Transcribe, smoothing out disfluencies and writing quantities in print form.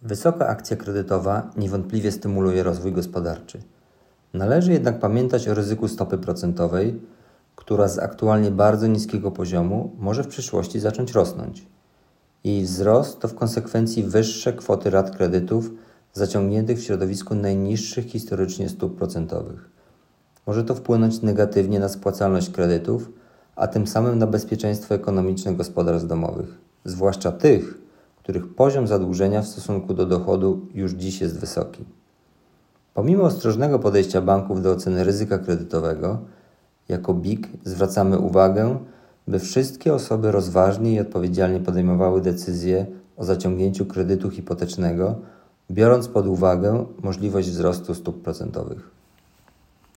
Wysoka akcja kredytowa niewątpliwie stymuluje rozwój gospodarczy. Należy jednak pamiętać o ryzyku stopy procentowej, która z aktualnie bardzo niskiego poziomu może w przyszłości zacząć rosnąć. Jej wzrost to w konsekwencji wyższe kwoty rat kredytów zaciągniętych w środowisku najniższych historycznie stóp procentowych. Może to wpłynąć negatywnie na spłacalność kredytów, a tym samym na bezpieczeństwo ekonomiczne gospodarstw domowych, zwłaszcza tych, których poziom zadłużenia w stosunku do dochodu już dziś jest wysoki. Pomimo ostrożnego podejścia banków do oceny ryzyka kredytowego, jako BIK zwracamy uwagę, by wszystkie osoby rozważnie i odpowiedzialnie podejmowały decyzje o zaciągnięciu kredytu hipotecznego, biorąc pod uwagę możliwość wzrostu stóp procentowych.